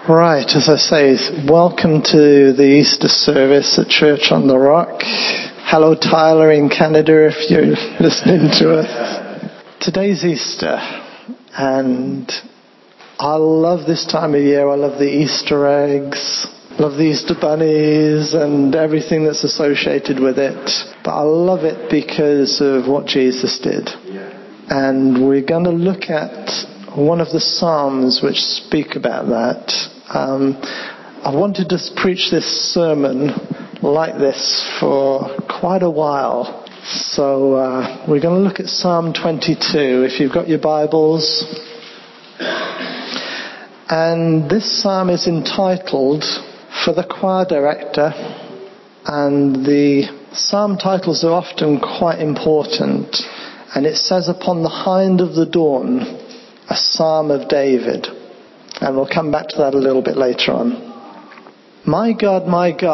Right, as I say, welcome to the Easter service at Church on the Rock. Hello Tyler in Canada if you're listening to us. Today's Easter, and I love this time of year. I love the Easter eggs, love the Easter bunnies and everything that's associated with it. But I love it because of what Jesus did. And we're going to look at one of the Psalms which speak about that. I wanted to preach this sermon like this for quite a while. So we're going to look at Psalm 22, if you've got your Bibles. And this psalm is entitled, for the choir director, and the psalm titles are often quite important. And it says, upon the hind of the dawn, a psalm of David. And we'll come back to that a little bit later on. My God,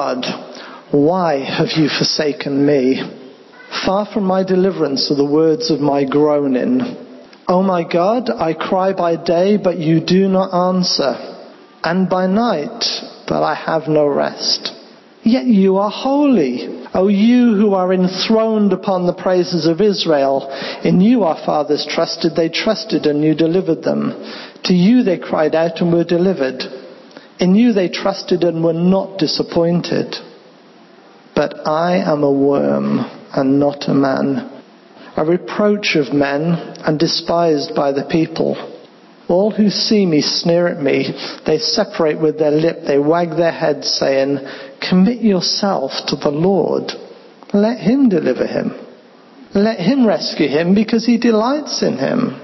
why have you forsaken me? Far from my deliverance are the words of my groaning. O my God, I cry by day, but you do not answer, and by night, but I have no rest. Yet you are holy, O you who are enthroned upon the praises of Israel. In you our fathers trusted, they trusted and you delivered them. To you they cried out and were delivered. In you they trusted and were not disappointed. But I am a worm and not a man, a reproach of men and despised by the people. All who see me sneer at me. They separate with their lip. They wag their heads, saying, commit yourself to the Lord. Let him deliver him. Let him rescue him, because he delights in him.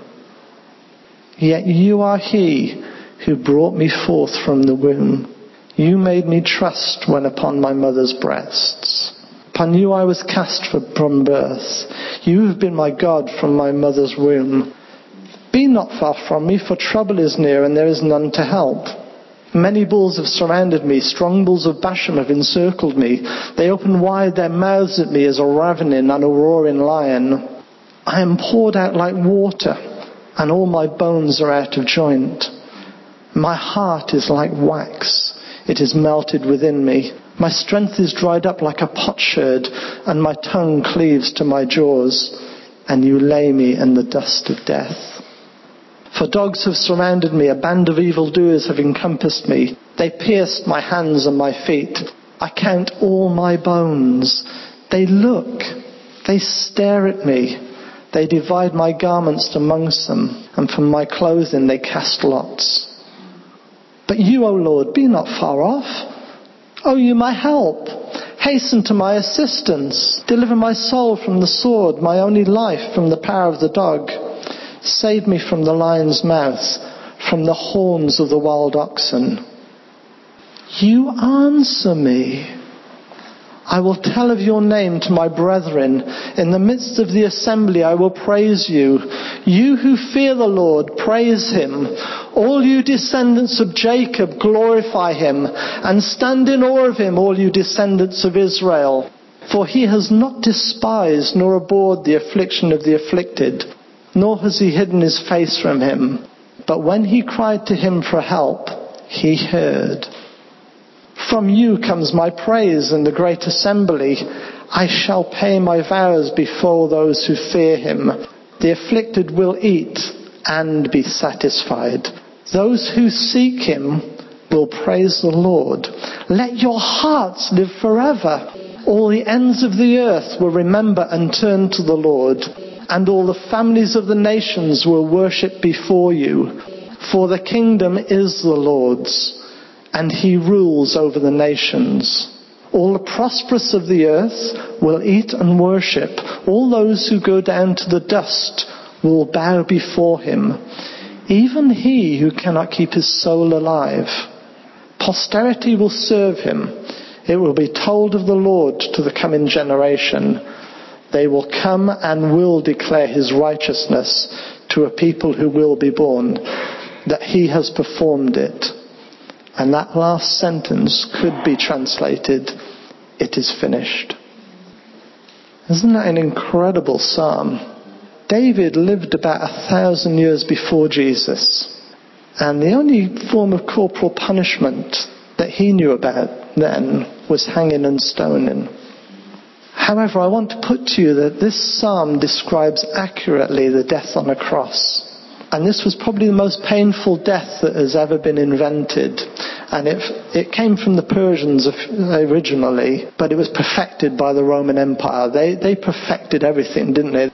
Yet you are he who brought me forth from the womb. You made me trust when upon my mother's breasts. Upon you I was cast from birth. You have been my God from my mother's womb. Be not far from me, for trouble is near, and there is none to help. Many bulls have surrounded me, strong bulls of Bashan have encircled me. They open wide their mouths at me as a ravening and a roaring lion. I am poured out like water, and all my bones are out of joint. My heart is like wax, it is melted within me. My strength is dried up like a potsherd, and my tongue cleaves to my jaws, and you lay me in the dust of death. For dogs have surrounded me, a band of evildoers have encompassed me. They pierced my hands and my feet. I count all my bones. They look, they stare at me. They divide my garments amongst them, and from my clothing they cast lots. But you, O Lord, be not far off. O you, my help, hasten to my assistance. Deliver my soul from the sword, my only life from the power of the dog. Save me from the lion's mouth, from the horns of the wild oxen. You answer me. I will tell of your name to my brethren. In the midst of the assembly I will praise you. You who fear the Lord, praise him. All you descendants of Jacob, glorify him. And stand in awe of him, all you descendants of Israel. For he has not despised nor abhorred the affliction of the afflicted, nor has he hidden his face from him. But when he cried to him for help, he heard. From you comes my praise in the great assembly. I shall pay my vows before those who fear him. The afflicted will eat and be satisfied. Those who seek him will praise the Lord. Let your hearts live forever. All the ends of the earth will remember and turn to the Lord. And all the families of the nations will worship before you. For the kingdom is the Lord's, and he rules over the nations. All the prosperous of the earth will eat and worship. All those who go down to the dust will bow before him. Even he who cannot keep his soul alive. Posterity will serve him. It will be told of the Lord to the coming generation. They will come and will declare his righteousness to a people who will be born, that he has performed it. And that last sentence could be translated, it is finished. Isn't that an incredible psalm? David lived about 1,000 years before Jesus. And the only form of corporal punishment that he knew about then was hanging and stoning. However, I want to put to you that this psalm describes accurately the death on a cross. And this was probably the most painful death that has ever been invented. And it came from the Persians originally, but it was perfected by the Roman Empire. They perfected everything, didn't they?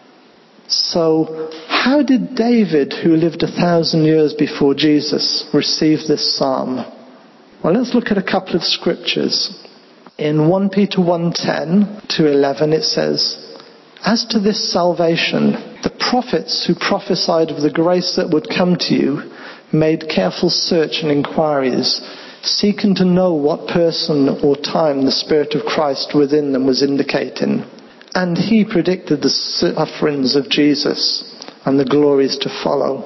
So, how did David, who lived 1,000 years before Jesus, receive this psalm? Well, let's look at a couple of scriptures. In 1 Peter 1:10 to 11 it says, "As to this salvation, the prophets who prophesied of the grace that would come to you made careful search and inquiries, seeking to know what person or time the Spirit of Christ within them was indicating. And he predicted the sufferings of Jesus and the glories to follow."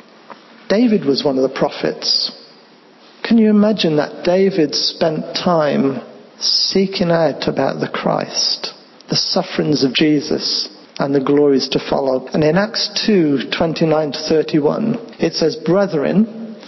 David was one of the prophets. Can you imagine that David spent time seeking out about the Christ, the sufferings of Jesus, and the glories to follow? And in Acts 2:29 to 31, it says, "Brethren,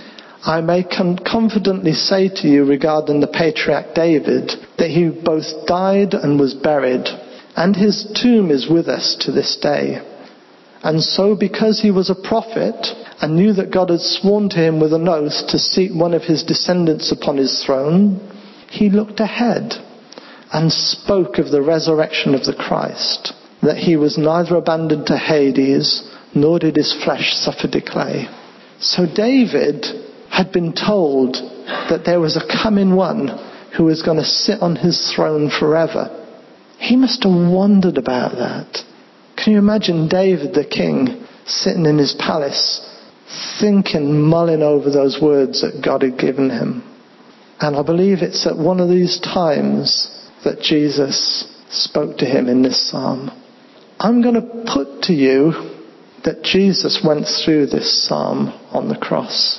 I may confidently say to you regarding the patriarch David, that he both died and was buried, and his tomb is with us to this day. And so, because he was a prophet and knew that God had sworn to him with an oath to seat one of his descendants upon his throne, he looked ahead and spoke of the resurrection of the Christ, that he was neither abandoned to Hades, nor did his flesh suffer decay." So David had been told that there was a coming one who was going to sit on his throne forever. He must have wondered about that. Can you imagine David the king sitting in his palace, thinking, mulling over those words that God had given him? And I believe it's at one of these times that Jesus spoke to him in this psalm. I'm going to put to you that Jesus went through this psalm on the cross.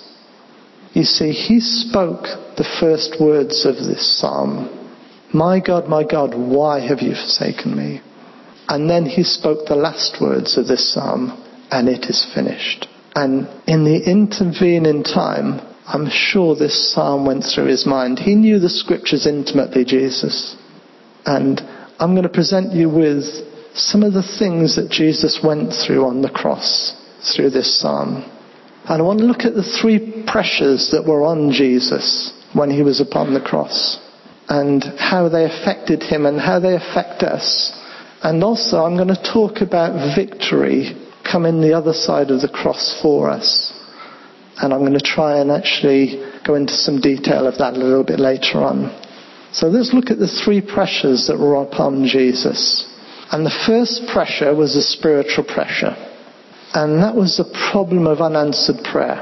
You see, he spoke the first words of this psalm. My God, why have you forsaken me?" And then he spoke the last words of this psalm, "And it is finished." And in the intervening time, I'm sure this psalm went through his mind. He knew the scriptures intimately, Jesus. And I'm going to present you with some of the things that Jesus went through on the cross through this psalm. And I want to look at the three pressures that were on Jesus when he was upon the cross, and how they affected him and how they affect us. And also I'm going to talk about victory coming the other side of the cross for us. And I'm going to try and actually go into some detail of that a little bit later on. So let's look at the three pressures that were upon Jesus. And the first pressure was a spiritual pressure. And that was the problem of unanswered prayer.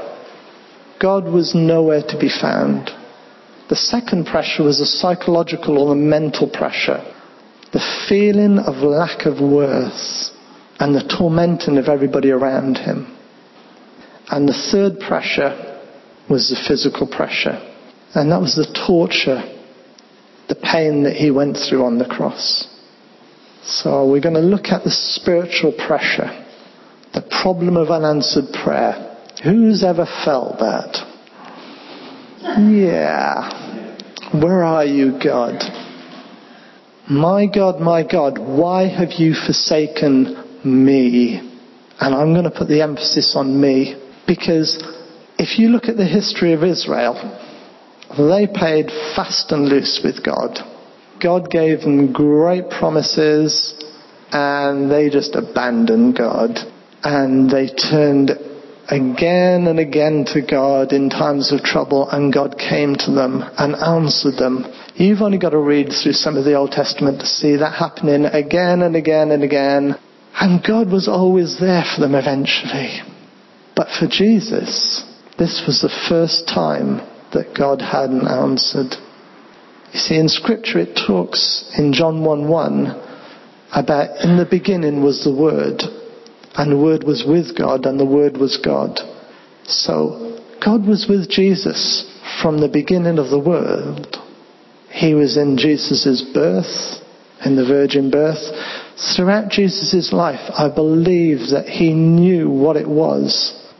God was nowhere to be found. The second pressure was a psychological or a mental pressure. The feeling of lack of worth and the tormenting of everybody around him. And the third pressure was the physical pressure. And that was the torture, the pain that he went through on the cross. So we're going to look at the spiritual pressure, the problem of unanswered prayer. Who's ever felt that? Yeah. Where are you, God? My God, why have you forsaken me? And I'm going to put the emphasis on me, because if you look at the history of Israel, they played fast and loose with God. God gave them great promises, and they just abandoned God. And they turned again and again to God in times of trouble, and God came to them and answered them. You've only got to read through some of the Old Testament to see that happening again and again and again. And God was always there for them eventually. But for Jesus, this was the first time that God hadn't answered. You see, in Scripture it talks in John 1:1 about, in the beginning was the Word, and the Word was with God, and the Word was God. So God was with Jesus from the beginning of the world. He was in Jesus' birth, in the virgin birth. Throughout Jesus' life, I believe that he knew what it was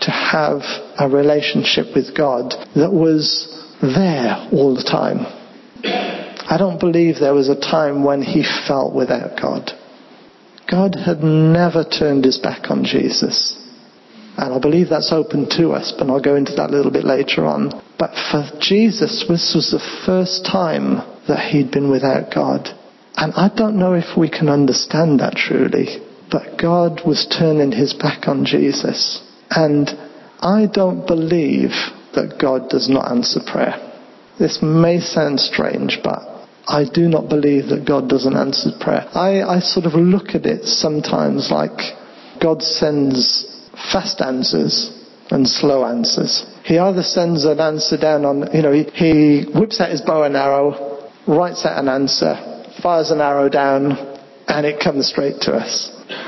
to have a relationship with God that was there all the time. I don't believe there was a time when he felt without God. God had never turned his back on Jesus. And I believe that's open to us, but I'll go into that a little bit later on. But for Jesus, this was the first time that he'd been without God. And I don't know if we can understand that truly, but God was turning his back on Jesus. And I don't believe that God does not answer prayer. This may sound strange, but I do not believe that God doesn't answer prayer. I sort of look at it sometimes like God sends fast answers and slow answers. He either sends an answer down on, he whips out his bow and arrow, writes out an answer, fires an arrow down, and it comes straight to us.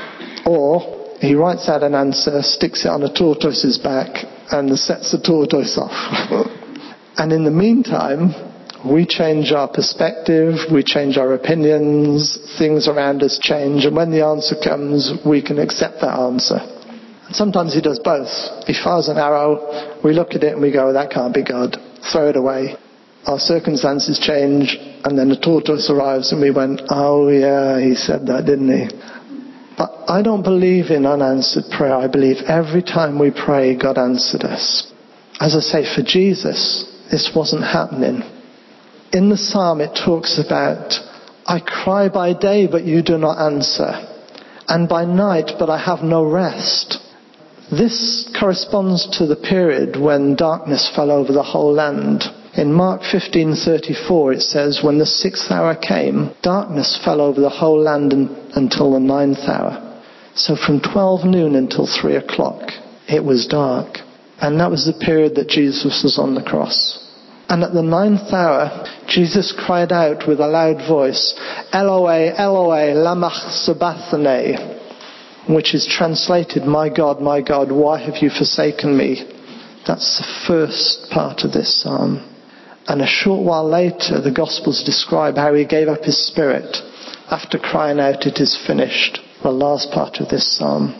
Or he writes out an answer, sticks it on a tortoise's back, and sets the tortoise off. And in the meantime, we change our perspective, we change our opinions, things around us change, and when the answer comes, we can accept that answer. And sometimes he does both. He fires an arrow, we look at it and we go, that can't be God. Throw it away. Our circumstances change, and then the tortoise arrives and we went, oh yeah, he said that, didn't he? But I don't believe in unanswered prayer. I believe every time we pray, God answered us. As I say, for Jesus, this wasn't happening. In the psalm it talks about, I cry by day, but you do not answer, and by night, but I have no rest. This corresponds to the period when darkness fell over the whole land. In Mark 15:34 it says, when the 6th hour came, darkness fell over the whole land until the 9th hour. So from 12 noon until 3 o'clock, it was dark. And that was the period that Jesus was on the cross. And at the 9th hour, Jesus cried out with a loud voice, Eloi, Eloi, lama sabachthani, which is translated, my God, why have you forsaken me? That's the first part of this psalm. And a short while later, the Gospels describe how he gave up his spirit after crying out, it is finished, the last part of this psalm.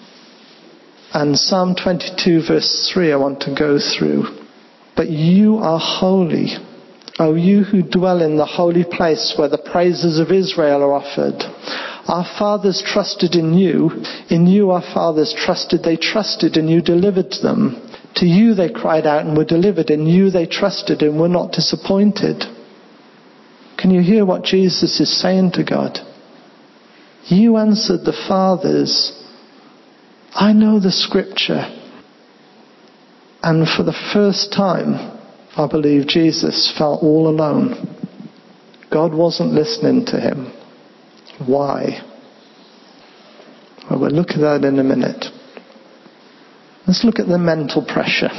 And Psalm 22 verse 3 I want to go through. But you are holy, O you who dwell in the holy place where the praises of Israel are offered. Our fathers trusted in you our fathers trusted, they trusted and you delivered them. To you they cried out and were delivered, in you they trusted and were not disappointed. Can you hear what Jesus is saying to God? You answered the fathers. I know the scripture. And for the first time, I believe Jesus felt all alone. God wasn't listening to him. Why? Well, we'll look at that in a minute. Let's look at the mental pressure.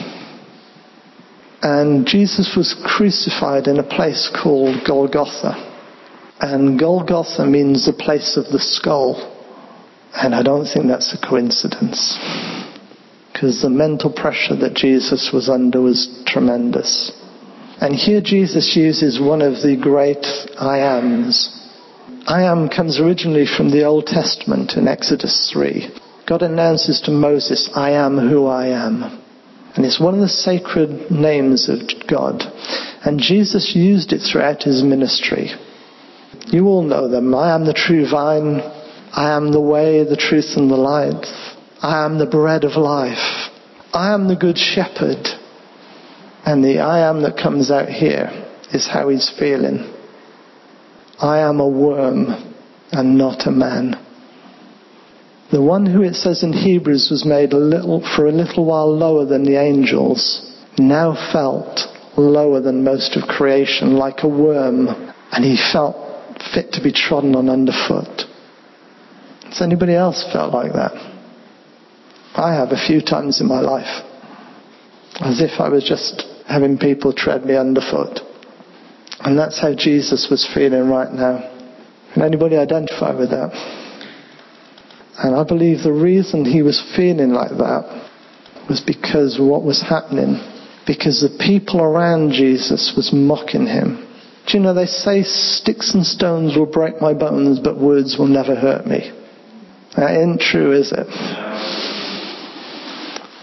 And Jesus was crucified in a place called Golgotha. And Golgotha means the place of the skull. And I don't think that's a coincidence. Because the mental pressure that Jesus was under was tremendous. And here Jesus uses one of the great I ams. I am comes originally from the Old Testament in Exodus 3. God announces to Moses, I am who I am. And it's one of the sacred names of God. And Jesus used it throughout his ministry. You all know them. I am the true vine. I am the way, the truth and the life. I am the bread of life. I am the good shepherd. And the I am that comes out here is how he's feeling. I am a worm and not a man. The one who it says in Hebrews was made for a little while lower than the angels, now felt lower than most of creation, like a worm, and he felt fit to be trodden on underfoot. Has anybody else felt like that? I have a few times in my life. As if I was just having people tread me underfoot. And that's how Jesus was feeling right now. Can anybody identify with that? And I believe the reason he was feeling like that was because of what was happening. Because the people around Jesus was mocking him. Do you know, they say sticks and stones will break my bones, but words will never hurt me. That isn't true, is it?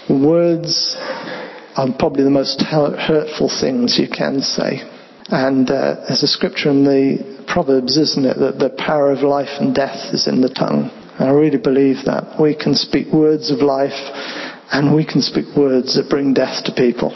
Words are probably the most hurtful things you can say. And there's a scripture in the Proverbs, isn't it, that the power of life and death is in the tongue. And I really believe that. We can speak words of life and we can speak words that bring death to people.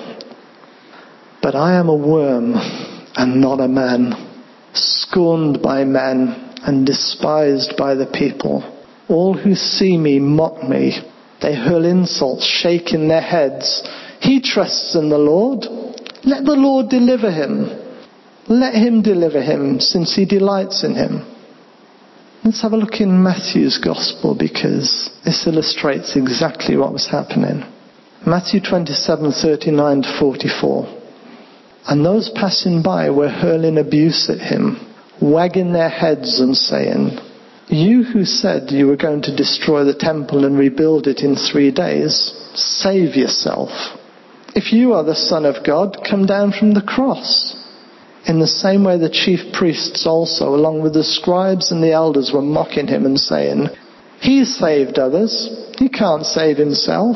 But I am a worm and not a man, scorned by men and despised by the people. All who see me mock me. They hurl insults, shaking their heads. He trusts in the Lord. Let the Lord deliver him. Let him deliver him, since he delights in him. Let's have a look in Matthew's Gospel, because this illustrates exactly what was happening. Matthew 27:39 to 44. And those passing by were hurling abuse at him, wagging their heads and saying, "You who said you were going to destroy the temple and rebuild it in 3 days, save yourself. If you are the Son of God, come down from the cross." In the same way the chief priests also, along with the scribes and the elders, were mocking him and saying, "He saved others. He can't save himself.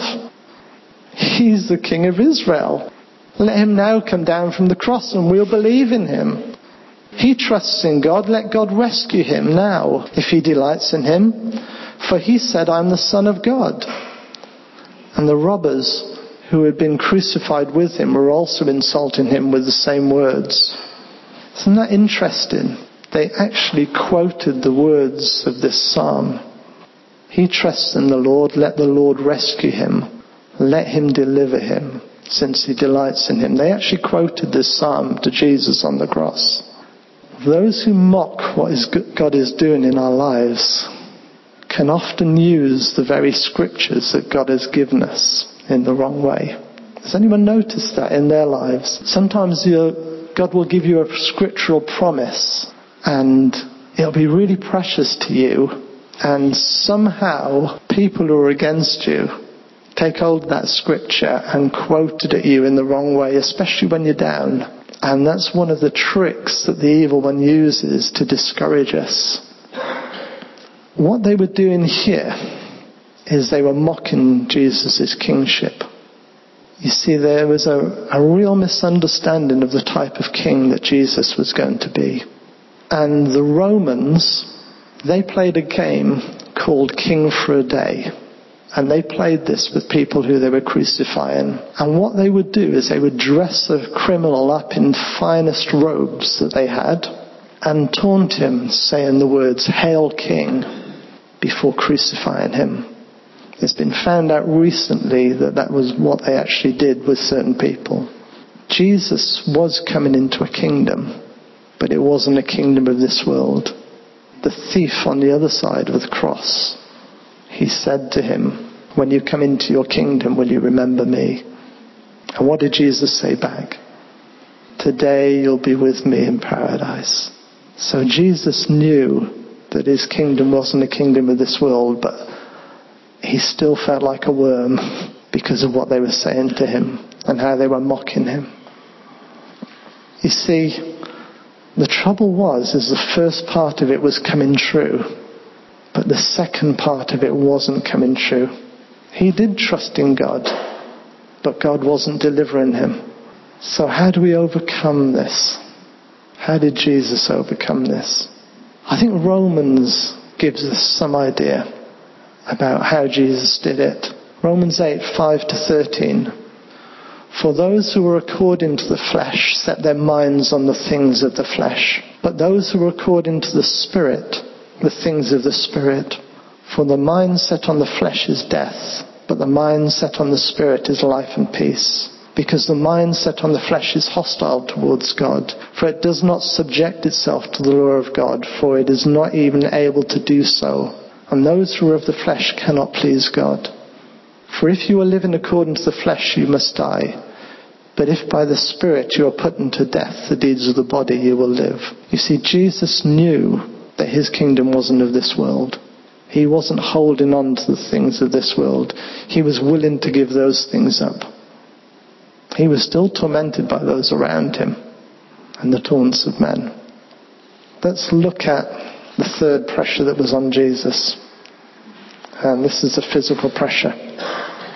He's the King of Israel. Let him now come down from the cross and we'll believe in him. He trusts in God. Let God rescue him now, if he delights in him. For he said, 'I'm the Son of God.'" And the robbers who had been crucified with him were also insulting him with the same words. Isn't that interesting? They actually quoted the words of this psalm. He trusts in the Lord. Let the Lord rescue him. Let him deliver him, since he delights in him. They actually quoted this psalm to Jesus on the cross. Those who mock what God is doing in our lives can often use the very scriptures that God has given us in the wrong way. Has anyone noticed that in their lives? Sometimes God will give you a scriptural promise and it'll be really precious to you, and somehow people who are against you take hold of that scripture and quote it at you in the wrong way, especially when you're down. And that's one of the tricks that the evil one uses to discourage us. What they were doing here is they were mocking Jesus' kingship. You see, there was a real misunderstanding of the type of king that Jesus was going to be. And the Romans, they played a game called King for a Day. And they played this with people who they were crucifying. And what they would do is they would dress a criminal up in finest robes that they had and taunt him, saying the words, "Hail King," before crucifying him. It's been found out recently that was what they actually did with certain people. Jesus was coming into a kingdom, but it wasn't a kingdom of this world. The thief on the other side of the cross, he said to him, "When you come into your kingdom, will you remember me?" And what did Jesus say back? "Today you'll be with me in paradise." So Jesus knew that his kingdom wasn't a kingdom of this world, but he still felt like a worm because of what they were saying to him and how they were mocking him. You see, the trouble is the first part of it was coming true, but the second part of it wasn't coming true. He did trust in God, but God wasn't delivering him. So how do we overcome this? How did Jesus overcome this? I think Romans gives us some idea about how Jesus did it. Romans 8:5-13. For those who are according to the flesh set their minds on the things of the flesh, but those who are according to the Spirit, the things of the Spirit. For the mind set on the flesh is death, but the mind set on the Spirit is life and peace. Because the mind set on the flesh is hostile towards God, for it does not subject itself to the law of God, for it is not even able to do so. And those who are of the flesh cannot please God. For if you are living according to the flesh, you must die. But if by the Spirit you are put into death, the deeds of the body, you will live. You see, Jesus knew that his kingdom wasn't of this world. He wasn't holding on to the things of this world. He was willing to give those things up. He was still tormented by those around him and the taunts of men. Let's look at the third pressure that was on Jesus. And this is the physical pressure.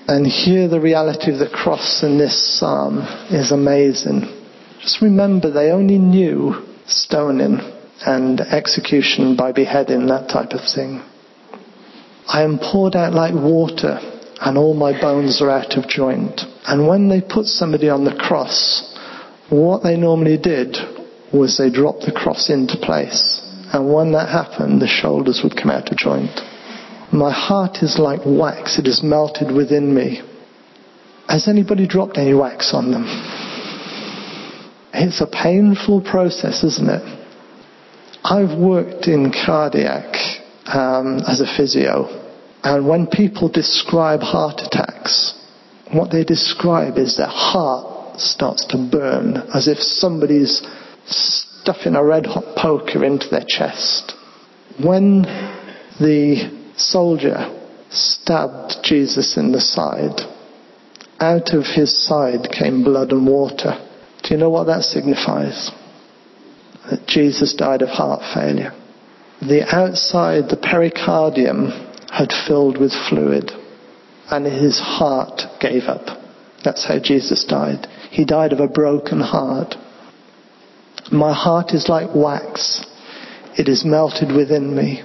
And here the reality of the cross in this psalm is amazing. Just remember, they only knew stoning and execution by beheading, that type of thing. I am poured out like water, and all my bones are out of joint. And when they put somebody on the cross, what they normally did was they dropped the cross into place. And when that happened, the shoulders would come out of joint. My heart is like wax, it is melted within me. Has anybody dropped any wax on them? It's a painful process, isn't it? I've worked in cardiac as a physio, and when people describe heart attacks, what they describe is their heart starts to burn as if somebody's stuffing a red hot poker into their chest. When the soldier stabbed Jesus in the side, out of his side came blood and water. Do you know what that signifies? That Jesus died of heart failure. The outside, the pericardium, had filled with fluid, and his heart gave up. That's how Jesus died. He died of a broken heart. My heart is like wax. It is melted within me.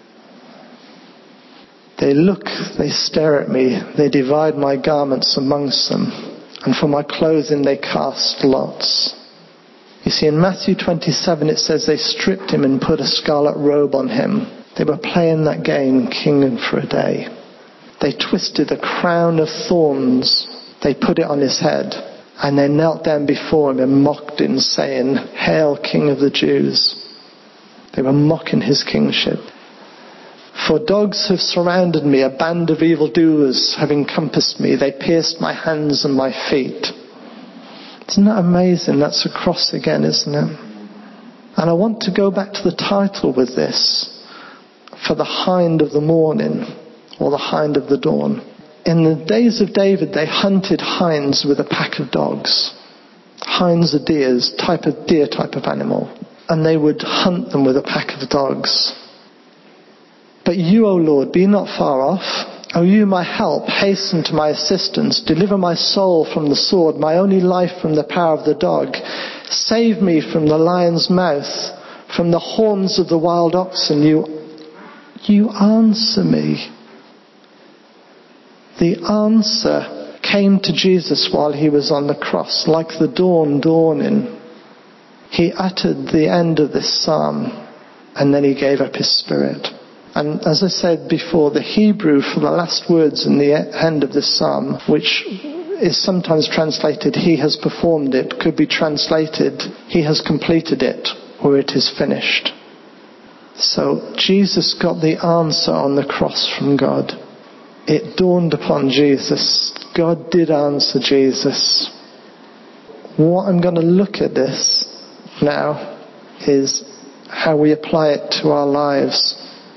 They look, they stare at me, they divide my garments amongst them, and for my clothing they cast lots. You see, in Matthew 27 it says they stripped him and put a scarlet robe on him. They were playing that game, king for a day. They twisted a crown of thorns, they put it on his head, and they knelt down before him and mocked him, saying, "Hail, King of the Jews." They were mocking his kingship. For dogs have surrounded me, a band of evildoers have encompassed me. They pierced my hands and my feet. Isn't that amazing? That's a cross again, isn't it? And I want to go back to the title with this, for the hind of the morning, or the hind of the dawn. In the days of David, they hunted hinds with a pack of dogs. Hinds are deer type of animal. And they would hunt them with a pack of dogs. But you, O Lord, be not far off. O you, my help, hasten to my assistance. Deliver my soul from the sword, my only life from the power of the dog. Save me from the lion's mouth, from the horns of the wild oxen. You answer me. The answer came to Jesus while he was on the cross, like the dawn dawning. He uttered the end of this psalm, and then he gave up his spirit. And as I said before, the Hebrew for the last words in the end of this psalm, which is sometimes translated, "He has performed it," could be translated, "He has completed it," or "It is finished." So Jesus got the answer on the cross from God. It dawned upon Jesus. God did answer Jesus. What I'm going to look at this now is how we apply it to our lives.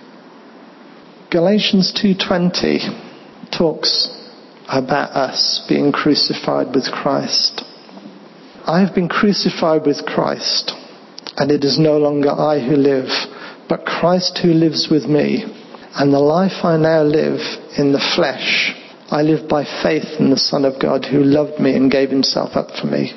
Galatians 2:20 talks about us being crucified with Christ. I have been crucified with Christ, and it is no longer I who live, but Christ who lives with me. And the life I now live in the flesh, I live by faith in the Son of God who loved me and gave himself up for me.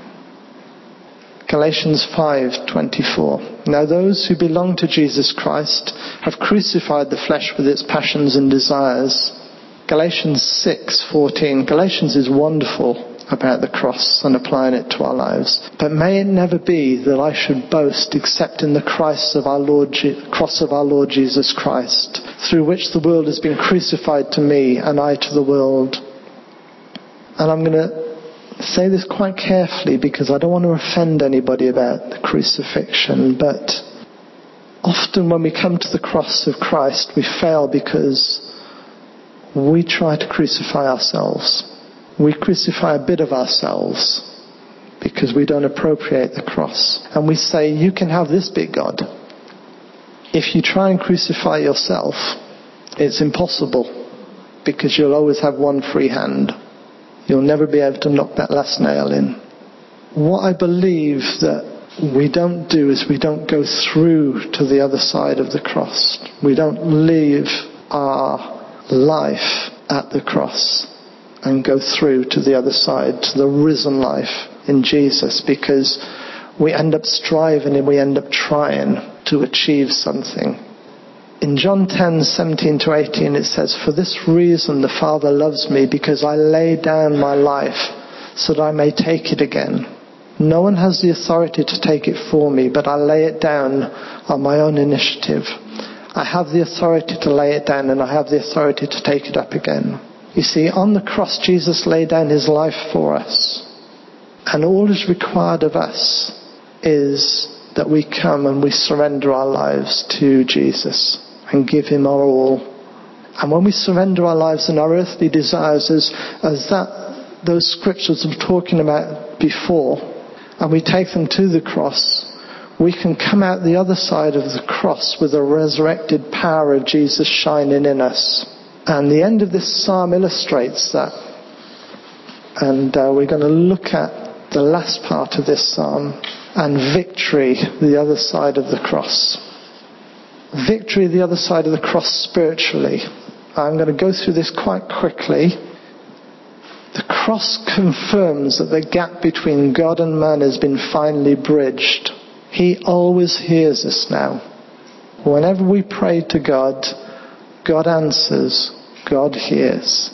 Galatians 5:24. Now those who belong to Jesus Christ have crucified the flesh with its passions and desires. Galatians 6:14. Galatians is wonderful about the cross and applying it to our lives. But may it never be that I should boast except in the cross of our Lord Jesus Christ, through which the world has been crucified to me and I to the world. And I'm going to say this quite carefully because I don't want to offend anybody about the crucifixion, but often when we come to the cross of Christ, we fail because we try to crucify ourselves. We crucify a bit of ourselves because we don't appropriate the cross. And we say, "You can have this bit, God." If you try and crucify yourself, it's impossible because you'll always have one free hand. You'll never be able to knock that last nail in. What I believe that we don't do is we don't go through to the other side of the cross. We don't live our life at the cross. and go through to the other side, to the risen life in Jesus, because we end up striving and we end up trying to achieve something. In John 10:17-18 it says, "For this reason the Father loves me, because I lay down my life so that I may take it again. No one has the authority to take it for me, but I lay it down on my own initiative. I have the authority to lay it down, and I have the authority to take it up again." You see, on the cross, Jesus laid down his life for us. And all is required of us is that we come and we surrender our lives to Jesus and give him our all. And when we surrender our lives and our earthly desires, as those scriptures were talking about before, and we take them to the cross, we can come out the other side of the cross with the resurrected power of Jesus shining in us. And the end of this psalm illustrates that. And we're going to look at the last part of this psalm, and victory the other side of the cross. Victory the other side of the cross spiritually. I'm going to go through this quite quickly. The cross confirms that the gap between God and man has been finally bridged. He always hears us now. Whenever we pray to God, God answers, God hears.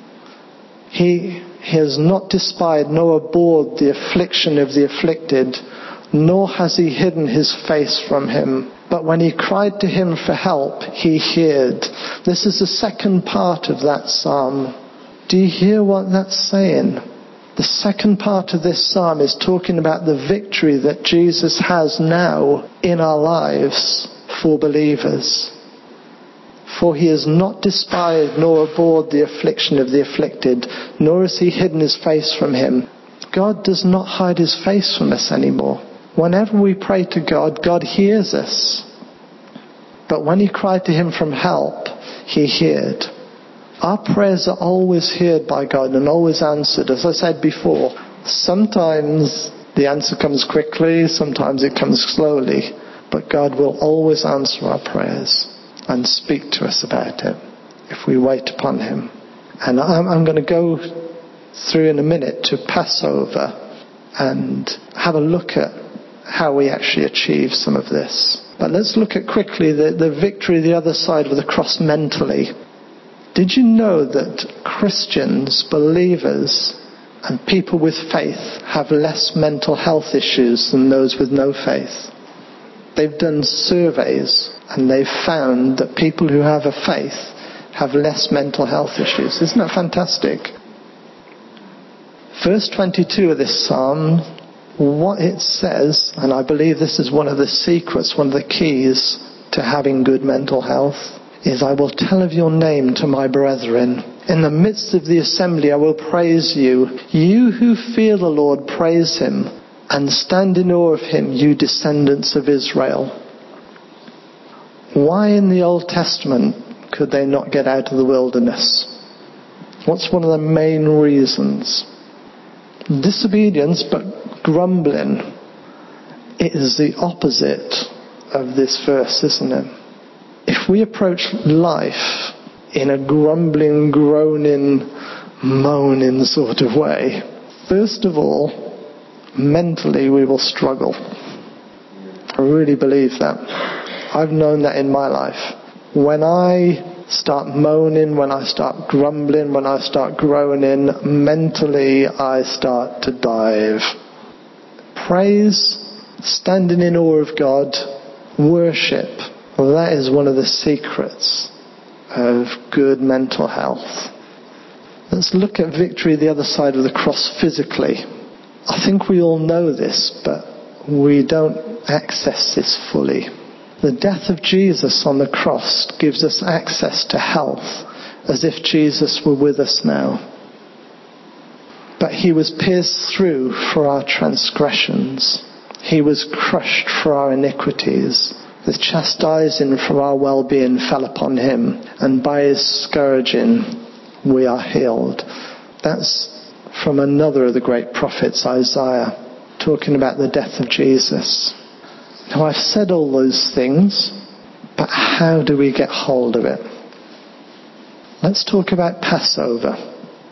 He has not despised nor abhorred the affliction of the afflicted, nor has he hidden his face from him. But when he cried to him for help, he heard. This is the second part of that psalm. Do you hear what that's saying? The second part of this psalm is talking about the victory that Jesus has now in our lives for believers. For he has not despised nor abhorred the affliction of the afflicted, nor has he hidden his face from him. God does not hide his face from us anymore. Whenever we pray to God, God hears us. But when he cried to him for help, he heard. Our prayers are always heard by God and always answered. As I said before, sometimes the answer comes quickly, sometimes it comes slowly, but God will always answer our prayers and speak to us about it if we wait upon him. And I'm going to go through in a minute to Passover and have a look at how we actually achieve some of this. But let's look at quickly the victory the other side of the cross mentally. Did you know that Christians, believers, and people with faith have less mental health issues than those with no faith? They've done surveys and they've found that people who have a faith have less mental health issues. Isn't that fantastic? Verse 22 of this psalm, what it says, and I believe this is one of the secrets, one of the keys to having good mental health, is, "I will tell of your name to my brethren. In the midst of the assembly I will praise you. You who fear the Lord, praise him, and stand in awe of him, you descendants of Israel." Why in the Old Testament could they not get out of the wilderness? What's one of the main reasons? Disobedience, but grumbling. It is the opposite of this verse, isn't it? If we approach life in a grumbling, groaning, moaning sort of way, first of all, mentally we will struggle. I really believe that. I've known that in my life. When I start moaning, when I start grumbling, when I start groaning, mentally I start to dive. Praise, standing in awe of God, worship, well, that is one of the secrets of good mental health. Let's look at victory the other side of the cross physically. I think we all know this, but we don't access this fully. The death of Jesus on the cross gives us access to health as if Jesus were with us now. But he was pierced through for our transgressions. He was crushed for our iniquities. The chastising for our well-being fell upon him, and by his scourging we are healed. That's from another of the great prophets, Isaiah, talking about the death of Jesus. Now, I've said all those things, but how do we get hold of it? Let's talk about Passover.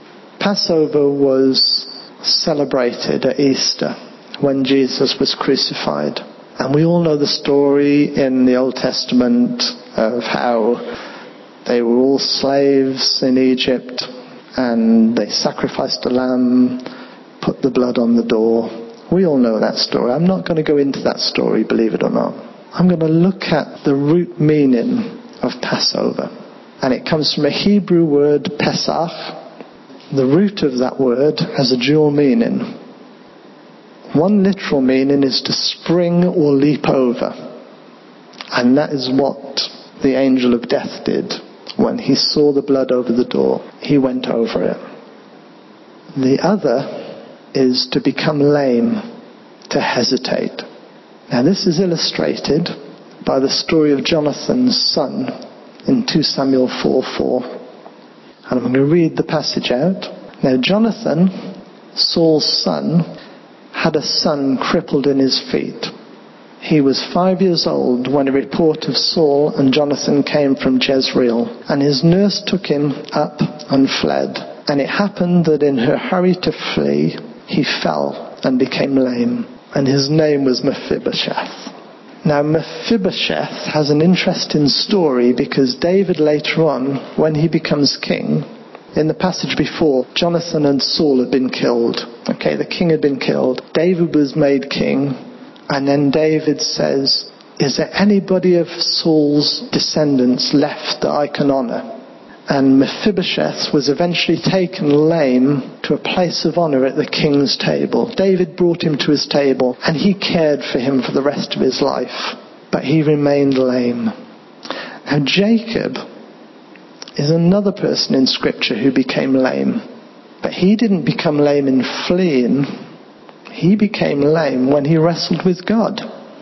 Passover was celebrated at Easter when Jesus was crucified. And we all know the story in the Old Testament of how they were all slaves in Egypt and they sacrificed a lamb, put the blood on the door. We all know that story. I'm not going to go into that story, believe it or not. I'm going to look at the root meaning of Passover. And it comes from a Hebrew word, Pesach. The root of that word has a dual meaning. One literal meaning is to spring or leap over. And that is what the angel of death did. When he saw the blood over the door, he went over it. The other is to become lame, to hesitate. Now this is illustrated by the story of Jonathan's son in 2 Samuel 4:4. And I'm going to read the passage out. Now Jonathan, Saul's son, had a son crippled in his feet. He was 5 years old when a report of Saul and Jonathan came from Jezreel, and his nurse took him up and fled. And it happened that in her hurry to flee, he fell and became lame, and his name was Mephibosheth. Now Mephibosheth has an interesting story because David later on, when he becomes king, in the passage before, Jonathan and Saul had been killed. Okay, the king had been killed. David was made king. And then David says, is there anybody of Saul's descendants left that I can honour? And Mephibosheth was eventually taken lame to a place of honour at the king's table. David brought him to his table and he cared for him for the rest of his life. But he remained lame. Now Jacob is another person in Scripture who became lame. But he didn't become lame in fleeing. He became lame when he wrestled with God.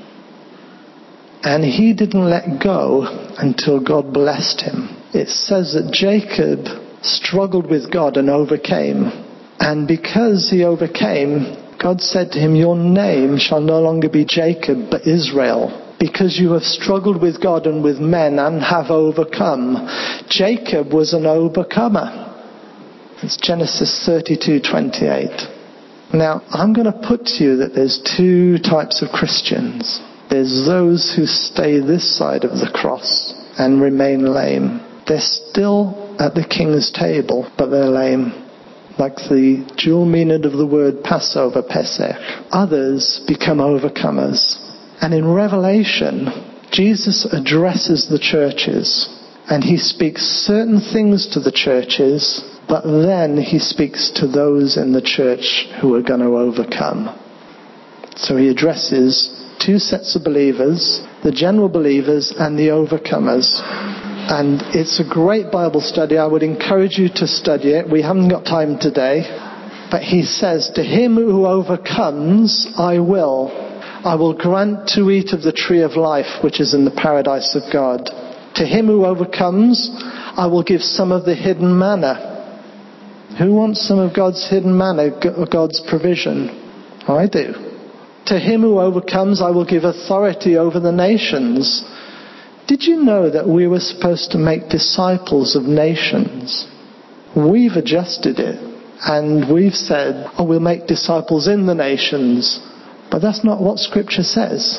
And he didn't let go until God blessed him. It says that Jacob struggled with God and overcame. And because he overcame, God said to him, your name shall no longer be Jacob, but Israel. Because you have struggled with God and with men and have overcome. Jacob was an overcomer. It's Genesis 32:28. Now, I'm going to put to you that there's two types of Christians. There's those who stay this side of the cross and remain lame. They're still at the king's table, but they're lame. Like the dual meaning of the word Passover, Pesach. Others become overcomers. And in Revelation, Jesus addresses the churches. And he speaks certain things to the churches, but then he speaks to those in the church who are going to overcome. So he addresses two sets of believers, the general believers and the overcomers. And it's a great Bible study. I would encourage you to study it. We haven't got time today. But he says, to him who overcomes, I will grant to eat of the tree of life, which is in the paradise of God. To him who overcomes, I will give some of the hidden manna. Who wants some of God's hidden manna, God's provision? I do. To him who overcomes, I will give authority over the nations. Did you know that we were supposed to make disciples of nations? We've adjusted it. And we've said, we'll make disciples in the nations. But that's not what Scripture says.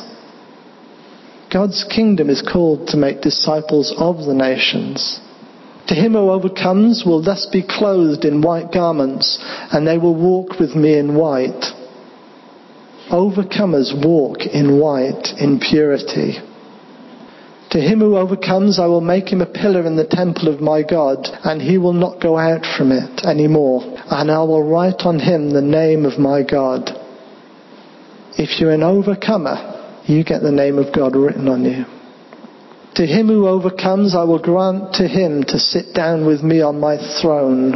God's kingdom is called to make disciples of the nations. To him who overcomes will thus be clothed in white garments, and they will walk with me in white. Overcomers walk in white, in purity. To him who overcomes, I will make him a pillar in the temple of my God, and he will not go out from it anymore. And I will write on him the name of my God. If you're an overcomer, you get the name of God written on you. To him who overcomes, I will grant to him to sit down with me on my throne.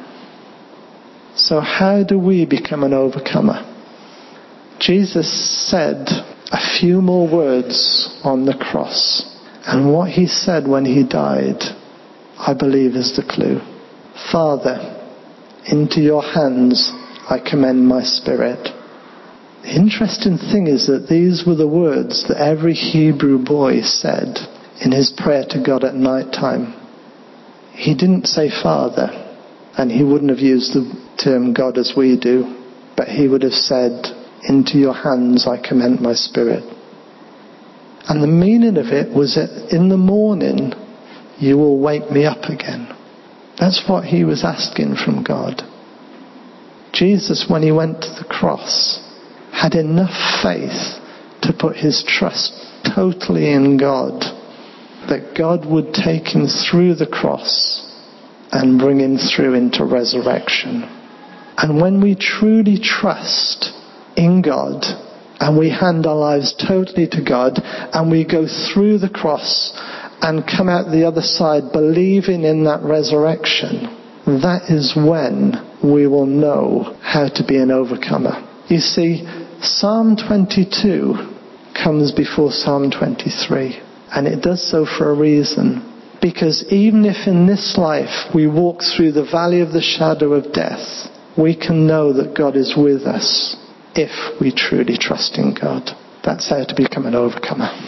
So how do we become an overcomer? Jesus said a few more words on the cross. And what he said when he died, I believe, is the clue. Father, into your hands I commend my spirit. The interesting thing is that these were the words that every Hebrew boy said in his prayer to God at night time. He didn't say Father. And he wouldn't have used the term God as we do, but he would have said, into your hands I commend my spirit. And the meaning of it was that in the morning you will wake me up again. That's what he was asking from God. Jesus, when he went to the cross, had enough faith to put his trust totally in God, that God would take him through the cross and bring him through into resurrection. And when we truly trust in God and we hand our lives totally to God and we go through the cross and come out the other side believing in that resurrection, that is when we will know how to be an overcomer. You see, Psalm 22 comes before Psalm 23, and it does so for a reason. Because even if in this life we walk through the valley of the shadow of death, we can know that God is with us if we truly trust in God. That's how to become an overcomer.